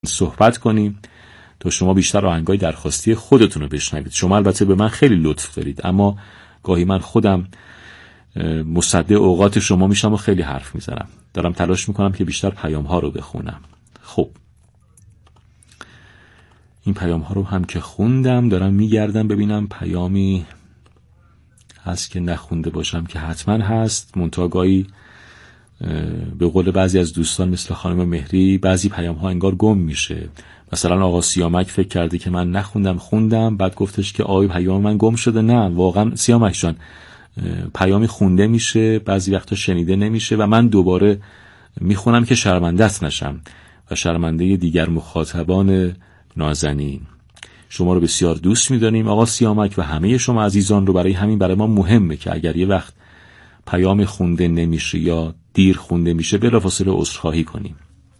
صحبت کنیم تا شما بیشتر آهنگای درخواستی خودتون رو بشنوید. شما البته به من خیلی لطف دارید، اما گاهی من خودم مصدع اوقات شما میشم و خیلی حرف میزنم. دارم تلاش میکنم که بیشتر پیام ها رو بخونم. خب این پیام ها رو هم که خوندم، دارم میگردم ببینم پیامی هست که نخونده باشم که حتما هست. منتها به قول بعضی از دوستان مثل خانم مهری بعضی پیام ها انگار گم میشه. مثلا آقا سیامک فکر کرده که من نخوندم، خوندم، بعد گفتش که آقای پیام من گم شده. نه واقعا سیامک جان، پیامی خونده میشه، بعضی وقتا شنیده نمیشه و من دوباره میخونم که شرمنده‌ت نشم و شرمنده دیگر مخاطبان نازنین. شما رو بسیار دوست می‌داریم آقا سیامک و همه شما عزیزان رو. برای همین برای ما مهمه که اگر یه وقت پیام خونده نمیشه یا دیر خونده میشه بلافاصله عذرخواهی کنیم.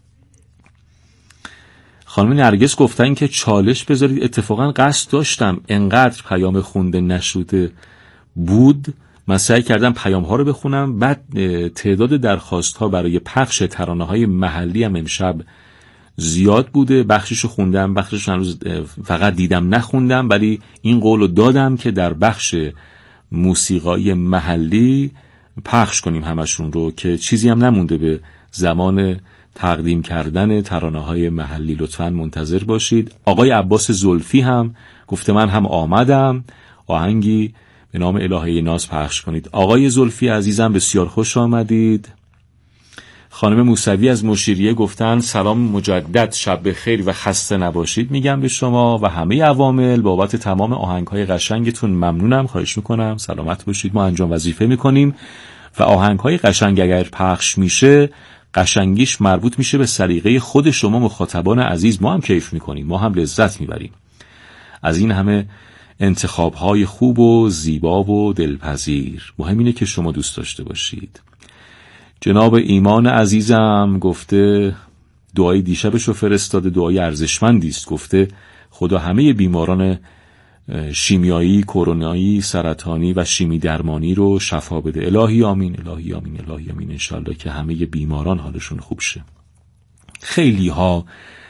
خانم نرگس گفتن که چالش بذارید. اتفاقا قصد داشتم، انقدر پیام خونده نشده بود من سعی کردم پیام ها رو بخونم، بعد تعداد درخواست ها برای پخش ترانه های محلی هم امشب زیاد بوده. بخشش رو خوندم، بخشش هنوز فقط دیدم نخوندم، ولی این قول رو دادم که در بخش موسیقای محلی پخش کنیم همشون رو، که چیزی هم نمونده به زمان تقدیم کردن ترانه های محلی. لطفاً منتظر باشید. آقای عباس زلفی هم گفته من هم آمدم، آهنگی به نام الهه ناز پخش کنید. آقای زلفی عزیزم بسیار خوش آمدید. خانم موسوی از مشیریه گفتن سلام مجدد، شب بخیر و خسته نباشید میگم به شما و همه عوامل. بابت تمام آهنگ‌های قشنگتون ممنونم، خواهش میکنم. سلامت باشید. ما انجام وظیفه میکنیم و آهنگ‌های قشنگ اگر پخش میشه قشنگیش مربوط میشه به سلیقه خود شما مخاطبان عزیز. ما هم کیف میکنیم، ما هم لذت میبریم از این همه انتخاب‌های خوب و زیبا و دلپذیر. مهم اینه که شما دوست داشته باشید. جناب ایمان عزیزم گفته دعای دیشبشو فرستاده، دعای ارزشمندی است. گفته خدا همه بیماران شیمیایی، کرونایی، سرطانی و شیمی درمانی رو شفا بده. الهی آمین، الهی آمین، الهی آمین. انشالله که همه بیماران حالشون خوب شه. خیلی ها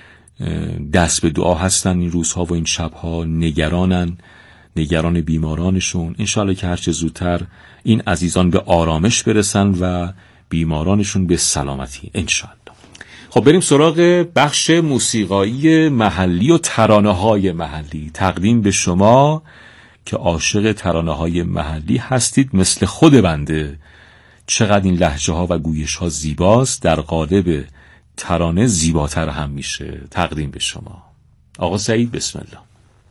دست به دعا هستن این روزها و این شبها، نگران بیمارانشون. انشالله که هرچه زودتر این عزیزان به آرامش برسن و بیمارانشون به سلامتی انشالله. خب بریم سراغ بخش موسیقایی محلی و ترانه های محلی. تقدیم به شما که عاشق ترانه های محلی هستید مثل خود بنده. چقدر این لهجه ها و گویش ها زیباست، در قالب ترانه زیباتر هم میشه. تقدیم به شما آقا سعید، بسم الله.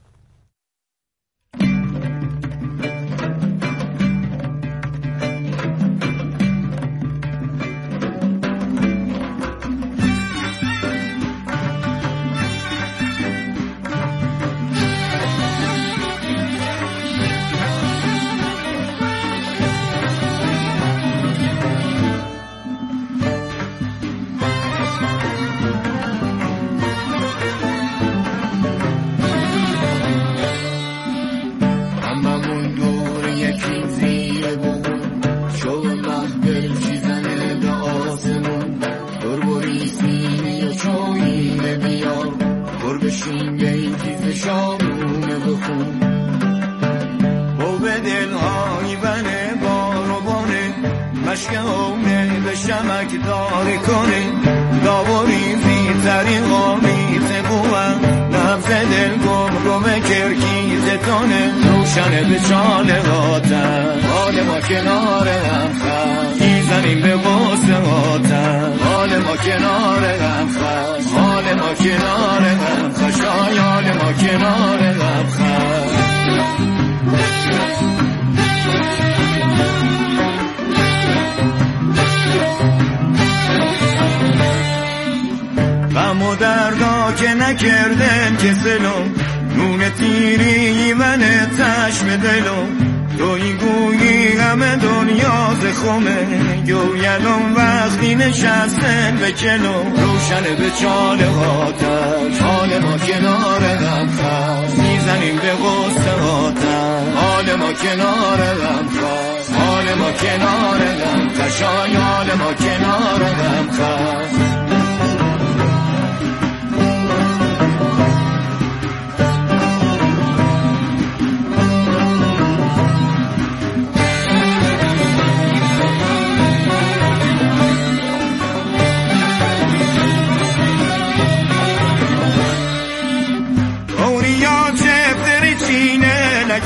نکردن که سلام نون تیری من چشم دلم توی گویی همه دنیا زخمه گویلم وقتی نشستن به کنم روشن به چاله آتش حال ما کنار هم خست میزنیم به غصه آتش حال ما کنار هم خست حال ما کنار هم خشای حال ما کنار هم خست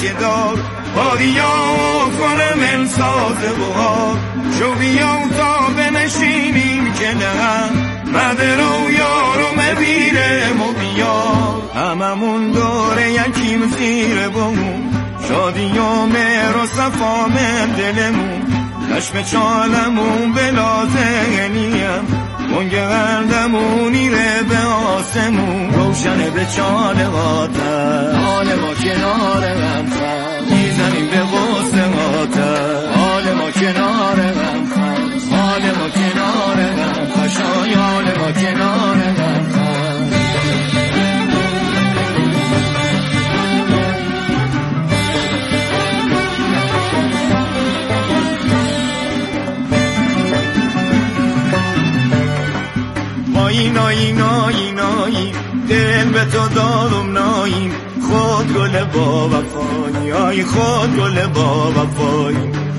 که دار بادیا کنه من ساز بهار شو بیا تا بنشینیم که نه مده رو یارو مبیره مو بیار هممون دوره یکیم زیر بمون شادی و مهر و صفا من دلمون چشم چالمون بلا ذهنیم منگ قلبمون ایره به آسمون روشنه به چاله آتر حال ما کنار غم خم میزنیم به غصه آتر حال ما کنار غم خم حال ما کنار غم خشای حال ما کنار غم خم نایی دل به تو دادم ناییم خود گل با وفایی آی خود گل با وفایی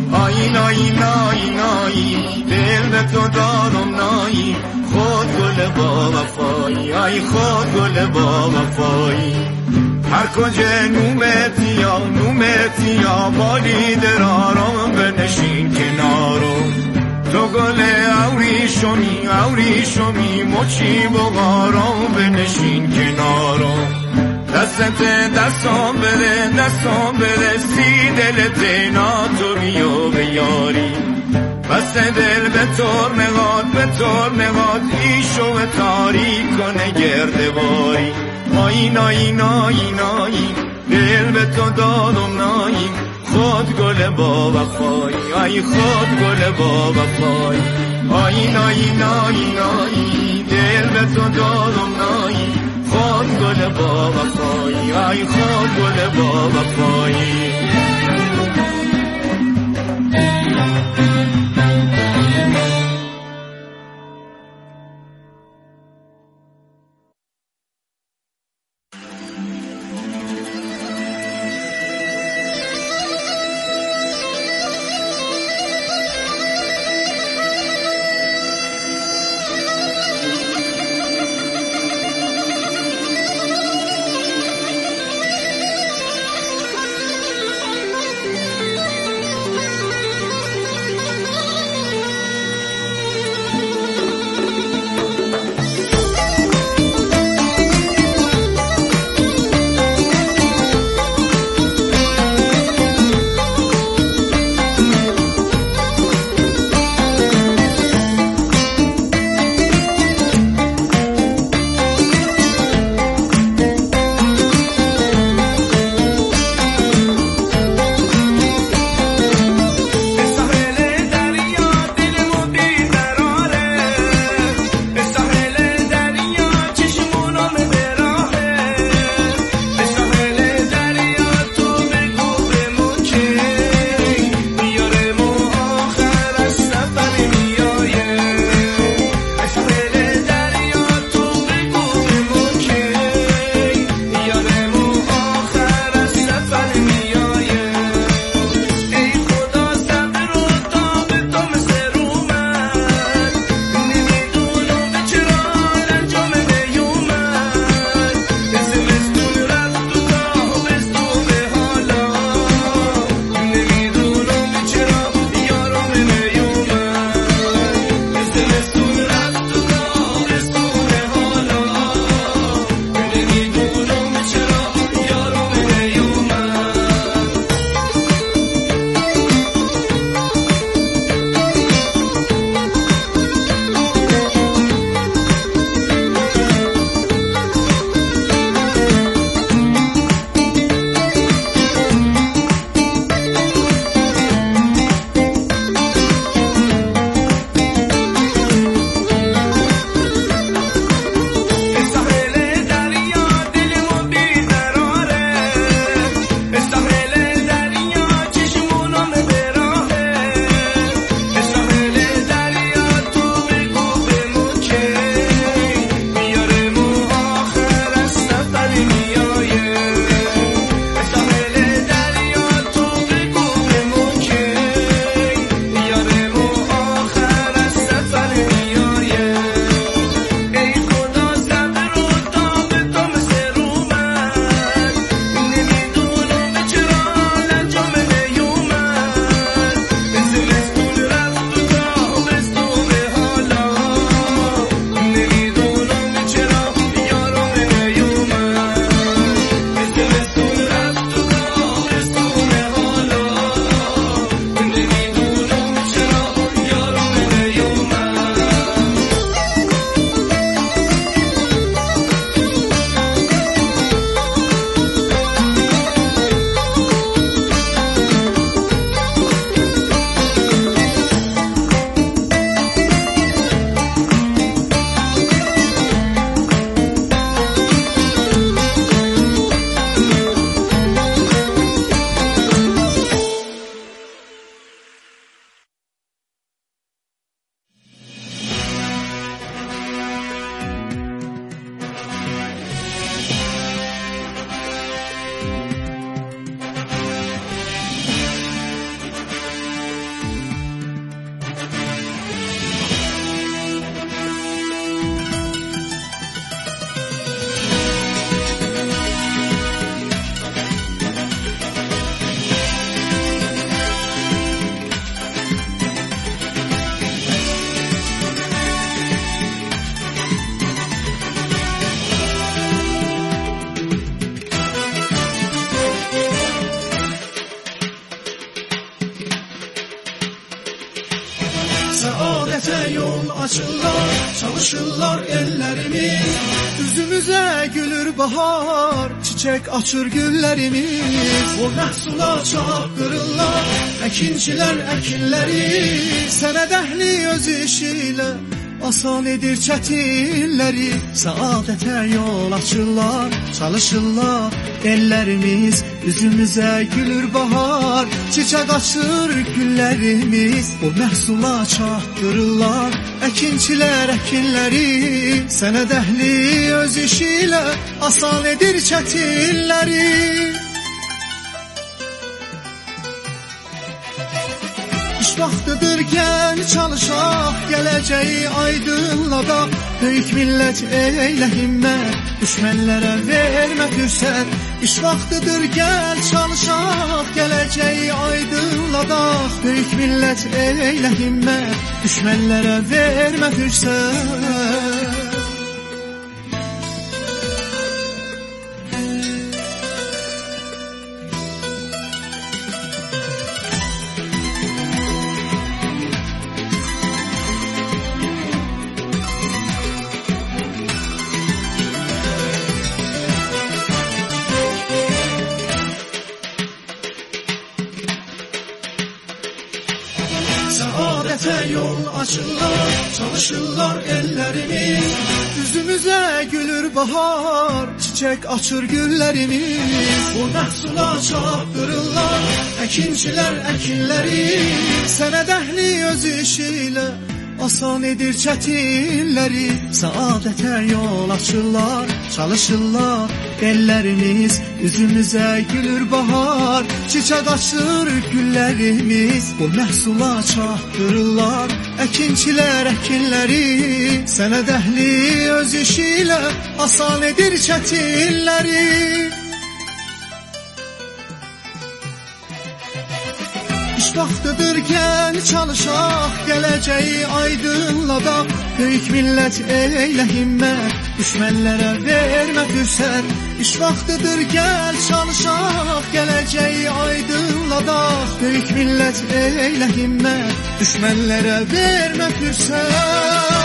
نایی دل به تو دادم ناییم خود گل با وفایی آی خود گل با وفایی هر کجا نومتی یا بالی درارم بنشین کنارم تو گل اوریشمی مچی بغارم بنشین کنارم دستم بده سی دل دینا تو بیو بیاری بس دل به طور نقاد ایشو تاریک کنه گردواری نایی دل به تو دادم نایی خود گل با وفایی آی خود گل با وفایی نایی دل به تو دادم نایی خود گل با وفایی آی خود گل با وفایی gülür bahar, çiçek açır güllerimiz. O məhsula çapdırırlar əkinçilər əkinləri. Sənə dəhli öz işiyle asan edir çətinləri. Səadətə yol açırlar, çalışırlar ellərimiz. Üzümüzə gülür bahar, çiçək açır güllərimiz. O məhsula çatdırırlar əkinçilər əkinləri. Sənə dəhli öz işiyle asan edir çətinləri. İş vaxtıdır gəl çalışaq, gələcəyi aydınladaq. Böyük millət eylə himmət, düşmənlərə vermə fürsət. İş vaxtıdır gəl çalışaq, gələcəyi aydınladaq. Böyük millət eylə himmət, düşmənlərə vermə fürsət. Səadətə yol açırlar, çalışırlar ellərimiz. Üzümüzə gülür bahar, çiçək açır güllərimiz. O məhsula çapdırırlar əkinçilər əkinləri. Sənə dəhli öz işiyle asan edir çətinləri. Səadətə yol açırlar, çalışırlar ellərimiz. Üzümüzə gülür bahar, çiçək açır güllərimiz. O məhsula çatdırırlar əkinçilər əkinləri. Sənə dəhli öz işiyle asan edir çətinləri. İş vaxtıdır gəl çalışaq, gələcəyi aydınladaq. Böyük millət eylə himmət, düşmənlərə vermə fürsət. İş vaxtıdır gəl çalışaq, gələcəyi aydınladaq. Böyük millət eylə himmət, düşmənlərə vermə fürsət.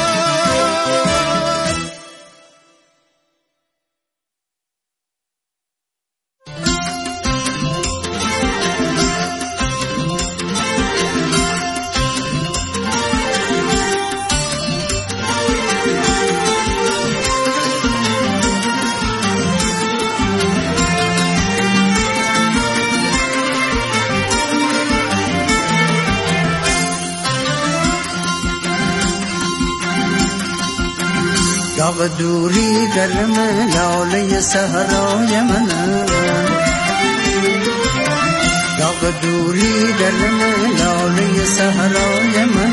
داغ دوری گرم لاله صحرای من، داغ دوری گرم لاله صحرای من.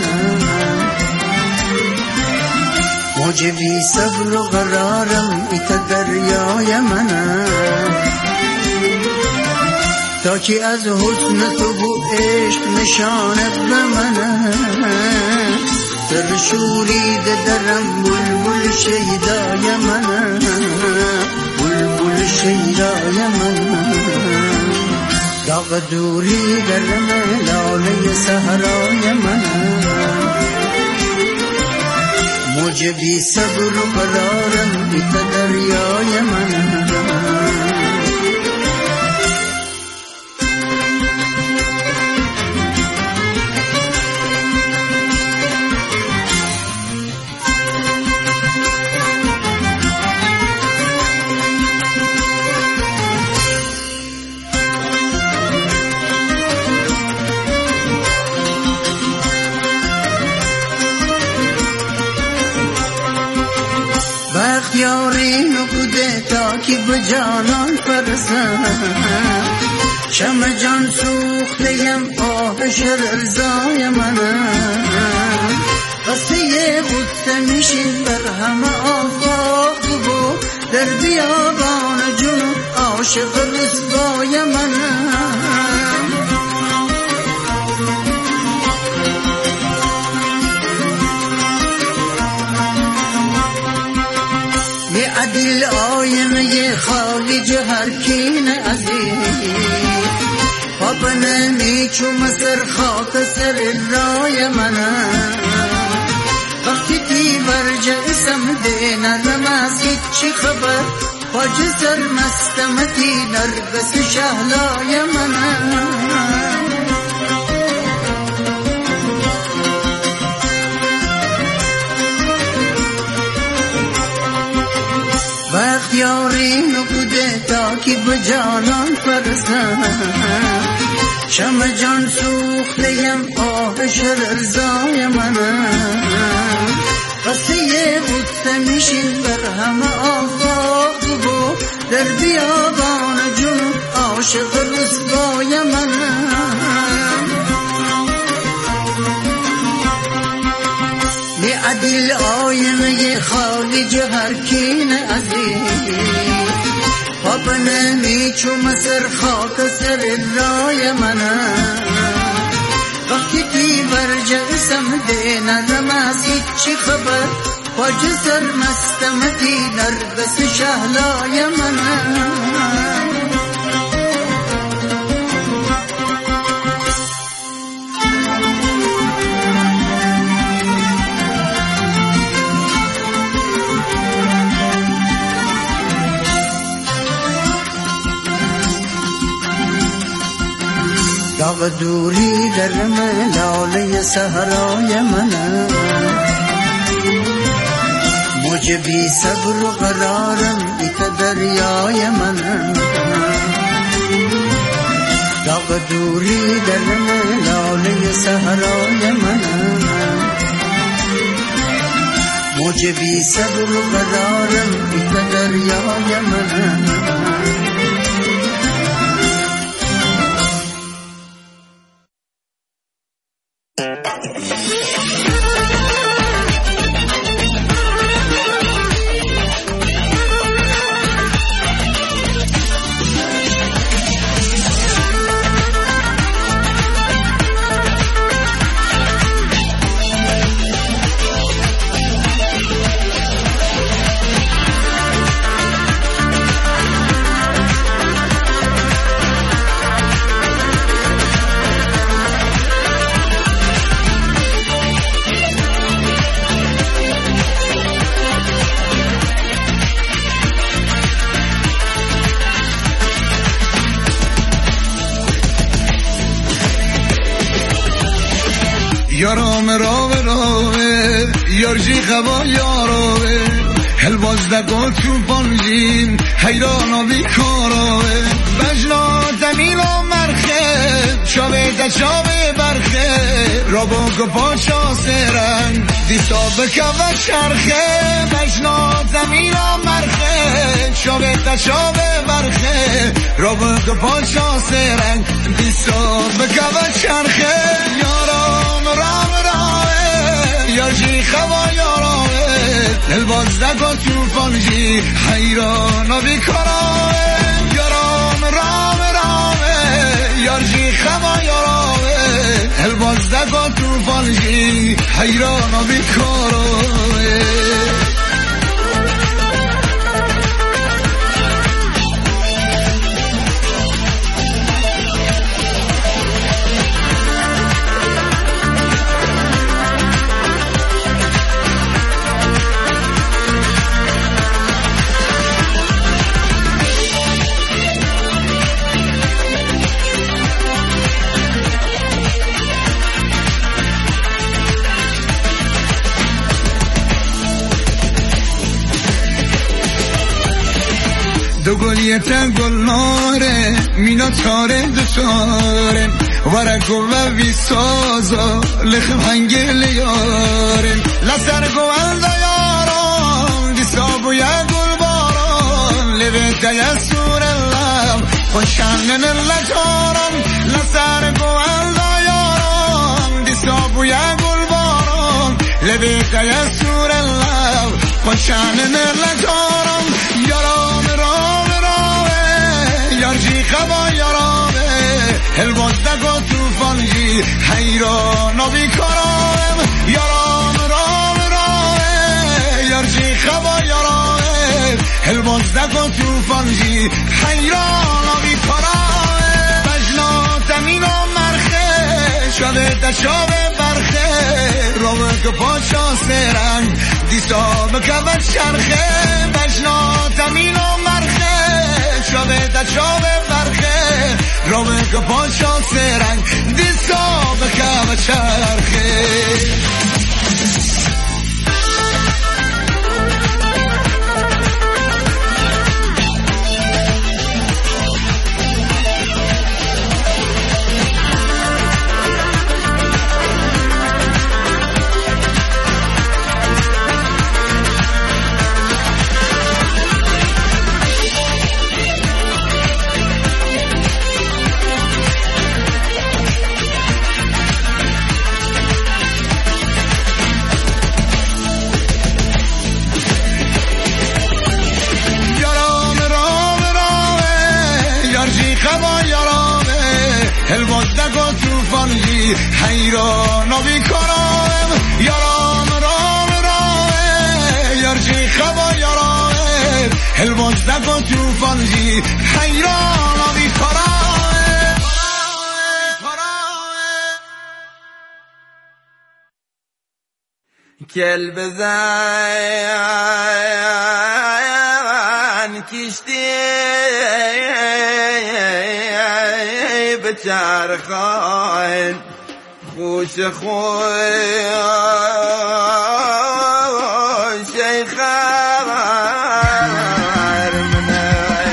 موج بی صبر و قرارم ایت دریای من. تا که از حسن تو و عشق نشانت به من. سر شورید درم بلبل شیدای من، بلبل شیدای من. داغ دوری گرم لاله صحرای من. موج بی صبر و قرارم بیت دریای من. یاری نکوده تا که به جانان فرسم. شم جان سوختیم آهش رضای من. قصه غصه میشین بر همه آفاق و در بیابان جنوب عاشق رسوای من. عدل آینه خارج هر کین عزیز. خواب نمیچوم سر خاک سر رای من. وقتی دیور جسم دینرم از هیچی خبر خواج سرمستمتی نرگس شهلای منم وقت یاری نبوده تا که به جانان فرزم شم جان سوختیم آهش رضای منم قصه بود میشین بر همه آفاق بود در بیابان جون عاشق رسوای منم بی عدل آینه خالی جهر کین عزیز پاپ نمی چوم سر خاک سر رای منم وقتی که برجسم دینم از هیچی خبر خواج سرمستمتی نرگس شهلای منم داغ دوری در ملاله صحرای منم موج بی صبر و قرارم بیت دریای منم داغ دوری در ملاله صحرای منم موج بی صبر و قرارم بیت دریای منم یارام راوه یارجی خوا یاراوه هلواز دگو تو پانجین حیرانا بیکاراوه بجنا دمیل و مرخه چاوه دچاوه برخه رابو گپاشا سرن دیستا بکوه چرخه بجنا دمیل و مرخه چاوه دچاوه برخه رابو گپاشا سرن دیستا بکوه چرخه یارام راوه یارجی خوا یاراوه الباز دگو تو پانجی حیرانا بیکاراوه یارام راوه یارجی خوا یاراوه الباز دگو تو پانجی حیرانا بیکاراوه دو گلیت گل ناره مینا تاره دو تاره ورگو و ویسازا لخم هنگل یارن لسرگو الدا یاران دیسابو یا گل باران لبت یا سور اللهم خوشنن اللجاران لسرگو الدا یاران دیسابو یا گل باران لبت یا سور اللهم خوشنن اللجاران یاران یارجی خوا یارامه الباز دگو توفانجی حیرانا بیکارم یارام راه یارجی خوا یارامه الباز دگو توفانجی حیرانا بیکارم بجنا تمین و مرخه شده دشاوه برخه روه که پاشا سرنگ دیسا بکبت شرخه بجنا تمین و مرخه چاو برخه رامه که پاشا سرنگ دیسا بکم چرخه الوزدگو توفانجی حیرانو بیکنم یارام رام رام یارجی خبا یارام الوزدگو توفانجی حیرانو بیکنم کل بزن کشتی بچرخان خوش خوش خبر منه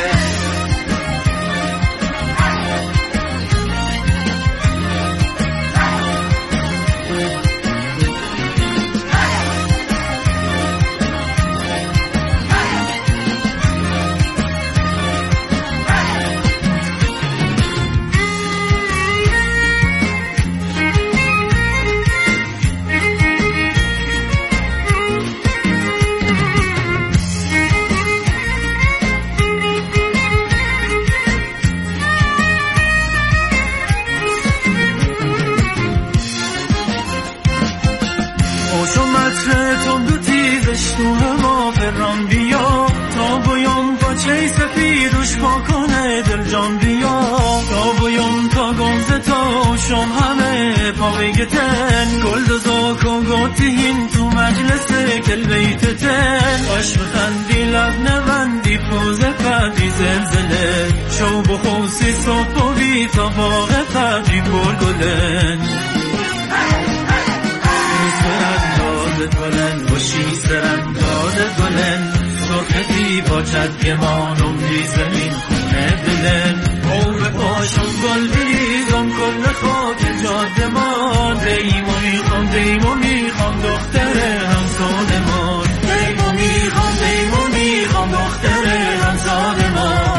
تو هوا فران بیا تا بیام با چه سفیدش پاکنه دل جان بیا تا بیام تا گمزه تا شام همه پا بگتن گل دزاک و گاتین تو مجلس کل بیتتن عشق خندی لب نوندی پوز فردی زلزله شو بخوصی صبح و بی تا باغ فردی پر گلن گلن باشی سرنداز گلن سرختی با چدگمانم بی زمین خونه دلن او به پاشم گل بریزم کل خاک جادمان دیمو میخوام دختر همسادمان دیمو میخوام دختر همسادمان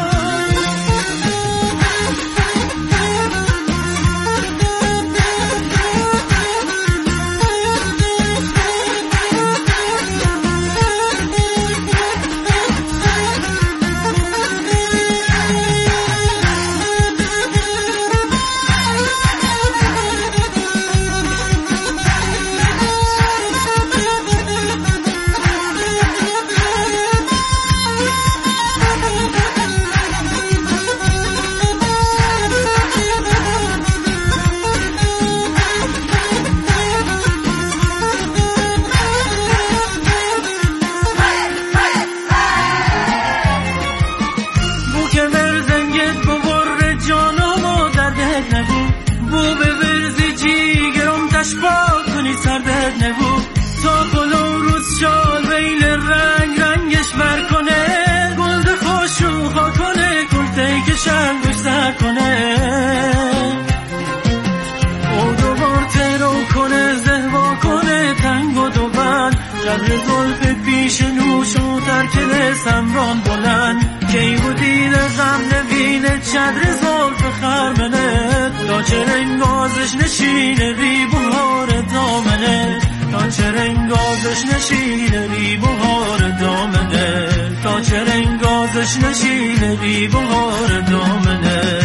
زلف پیش نوش و ترکل سمران بلند کی بودی غم نبینه چدر زلف خرمنه تا چه رنگازش نشینه ری بهار دامنه تا چه رنگازش نشینه ری بهار دامنه تا چه رنگازش نشینه ری بهار دامنه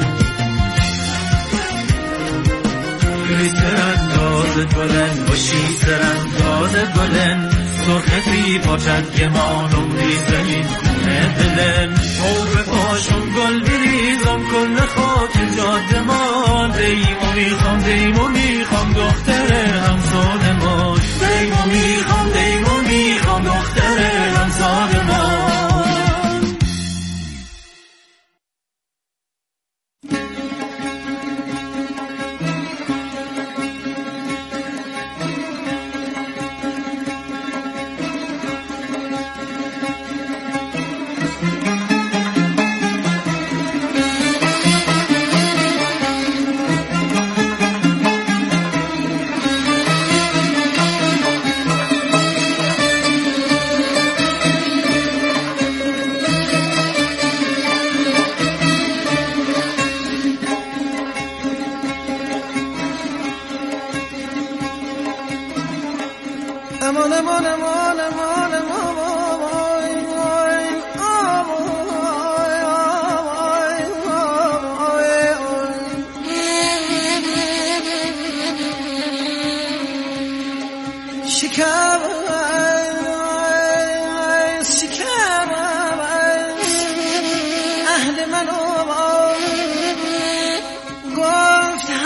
سرندازت بلند باشی سرندازت بلند سرختی با چدگمانم بی زمین خونه دلم او به پاشم گل بریزم کل خاک جادمان دیمو میخوام دختر همسادمان دیمو میخوام دختر همسادمان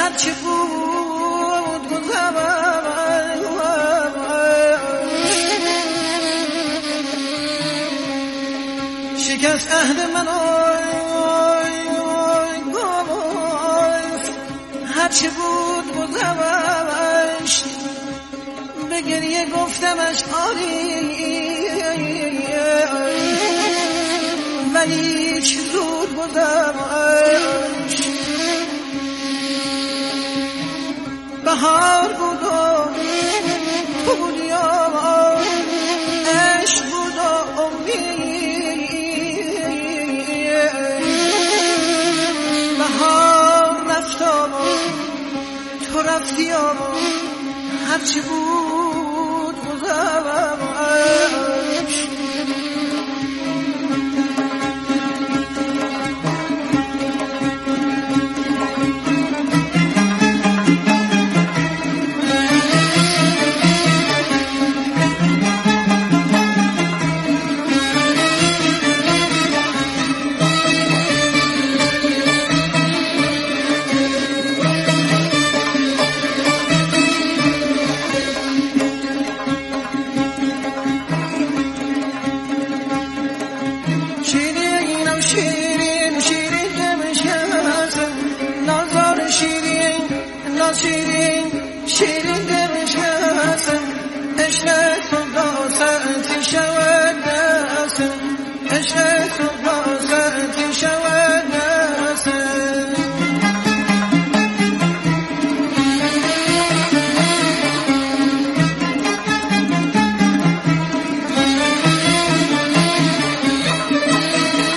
هرچی بود گذشت شکست عهد من هرچی بود گذشت به گریه گفتمش آری ولی چه زود گذشت بهار بود و تو بودی عشق بود و امید بهار رفت و تو رفتی و هرچی بود